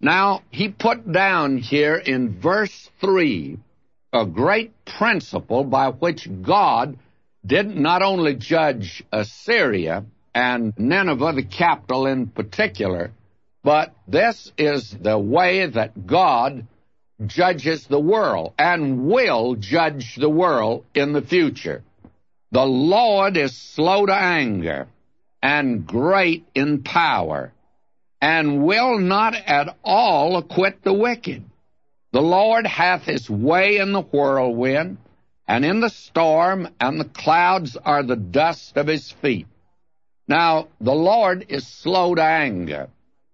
Now, he put down here in verse 3 a great principle by which God did not only judge Assyria and Nineveh, the capital in particular, but this is the way that God judges the world and will judge the world in the future. The Lord is slow to anger and great in power, and will not at all acquit the wicked. The Lord hath his way in the whirlwind, and in the storm, and the clouds are the dust of his feet. Now, the Lord is slow to anger.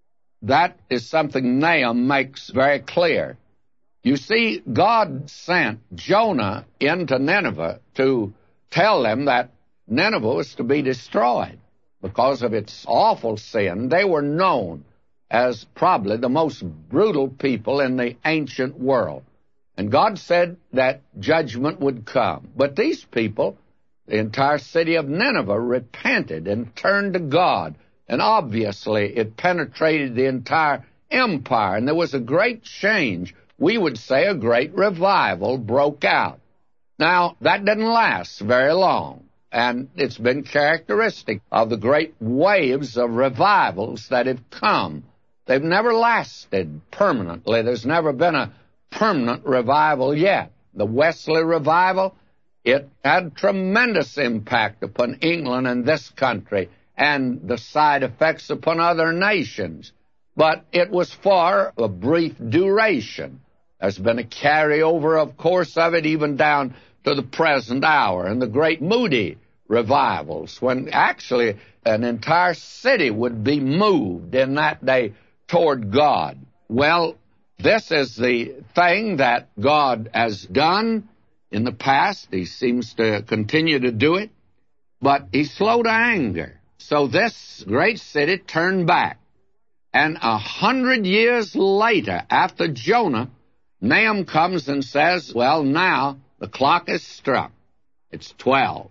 That is something Nahum makes very clear. You see, God sent Jonah into Nineveh to tell them that Nineveh was to be destroyed because of its awful sin. They were known as probably the most brutal people in the ancient world. And God said that judgment would come. But these people, the entire city of Nineveh, repented and turned to God. And obviously it penetrated the entire empire, and there was a great change. We would say a great revival broke out. Now, that didn't last very long, and it's been characteristic of the great waves of revivals that have come. They've never lasted permanently. There's never been a permanent revival yet. The Wesley revival, it had tremendous impact upon England and this country, and the side effects upon other nations. But it was for a brief duration. There's been a carryover, of course, of it even down to the present hour, and the great Moody revivals, when actually an entire city would be moved in that day toward God. Well, this is the thing that God has done in the past. He seems to continue to do it, but he's slow to anger. So this great city turned back. And 100 years later, after Jonah, Nahum comes and says, well, now the clock is struck. It's 12.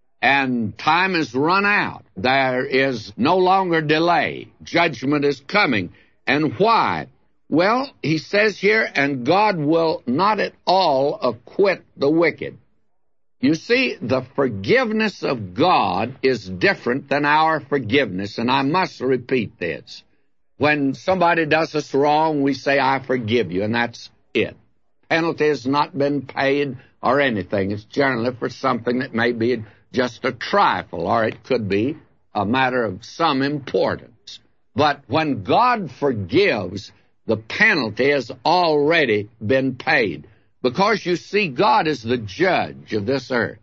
And time has run out. There is no longer delay. Judgment is coming. And why? Well, he says here, and God will not at all acquit the wicked. You see, the forgiveness of God is different than our forgiveness, and I must repeat this. When somebody does us wrong, we say, I forgive you, and that's it. Penalty has not been paid or anything. It's generally for something that may be just a trifle, or it could be a matter of some importance. But when God forgives, the penalty has already been paid. Because, you see, God is the judge of this earth.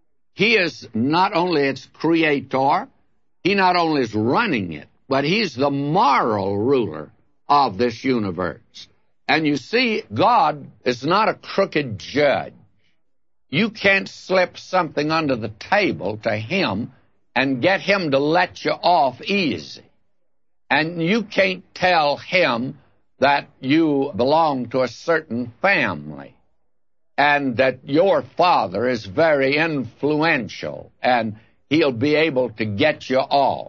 He is not only its creator, he not only is running it, but he's the moral ruler of this universe. And you see, God is not a crooked judge. You can't slip something under the table to him and get him to let you off easy. And you can't tell him that you belong to a certain family, and that your father is very influential, and he'll be able to get you off.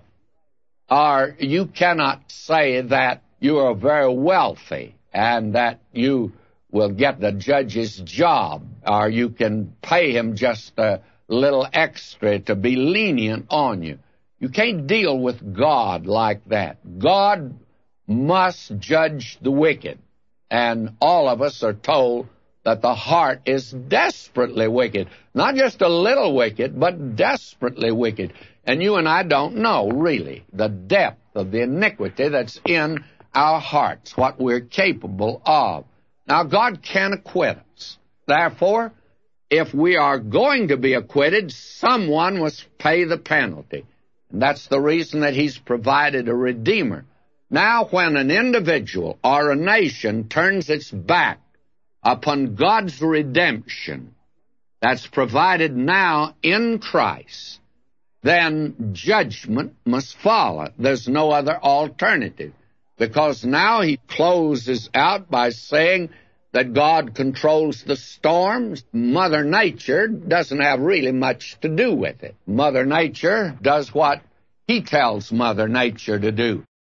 Or you cannot say that you are very wealthy, and that you will get the judge's job, or you can pay him just a little extra to be lenient on you. You can't deal with God like that. God must judge the wicked, and all of us are told that the heart is desperately wicked. Not just a little wicked, but desperately wicked. And you and I don't know, really, the depth of the iniquity that's in our hearts, what we're capable of. Now, God can acquit us. Therefore, if we are going to be acquitted, someone must pay the penalty. And that's the reason that he's provided a Redeemer. Now, when an individual or a nation turns its back upon God's redemption that's provided now in Christ, then judgment must follow. There's no other alternative, because now he closes out by saying that God controls the storms. Mother Nature doesn't have really much to do with it. Mother Nature does what he tells Mother Nature to do.